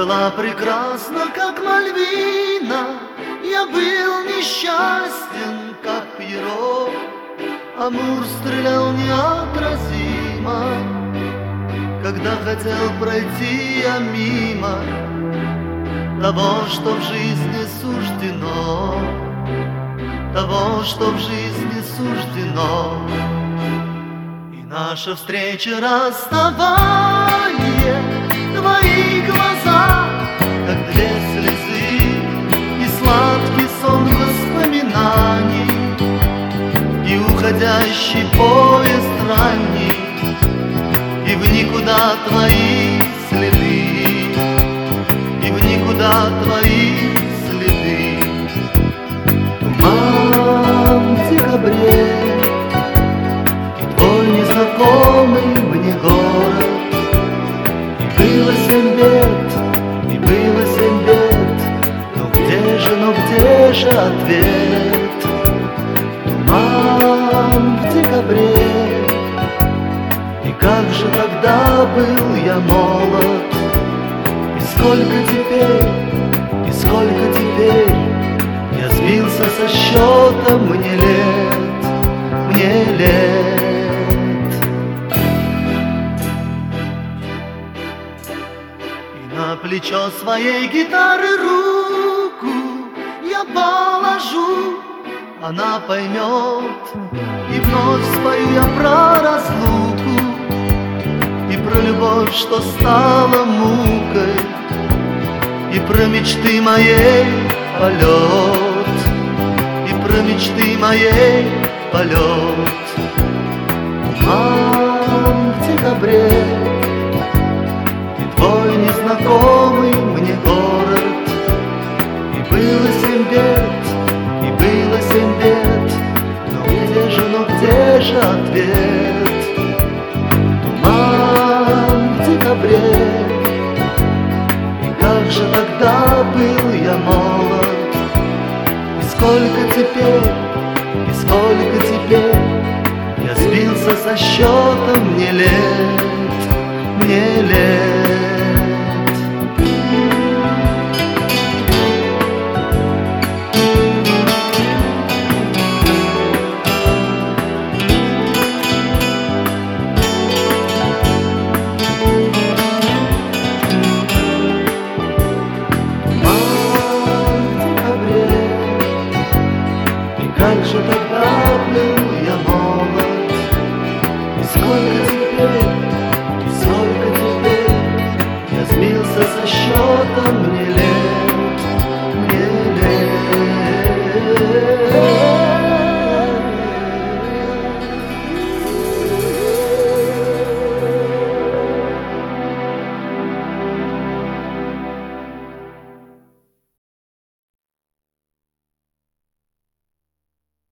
была прекрасна, как Мальвина. Я был несчастен, как Пьеро. Амур стрелял неотразимо, когда хотел пройти я мимо того, что в жизни суждено, того, что в жизни суждено. И наша встреча, расставание, твои глаза, как две слезы, и сладкий сон воспоминаний, и уходящий поезд ранний, и в никуда твои следы, и в никуда твои следы. Туман в декабре, и твой незнакомый мне город. И было 7 бед, и было 7 бед, но где же ответ? Туман в декабре, и как же тогда был я молод. И сколько теперь я сбился со счета, мне лет. И на плечо своей гитары руку я положу, она поймет, и вновь спою я про разлуку, и про любовь, что стала мукой, и про мечты моей полет, и про мечты моей полет. Туман в декабре, и твой незнакомый мне город. И было 7 бед, и было 7 бед, но где же ответ? Туман в декабре, и как же тогда был я молод. И сколько теперь я сбился со счета, мне лет.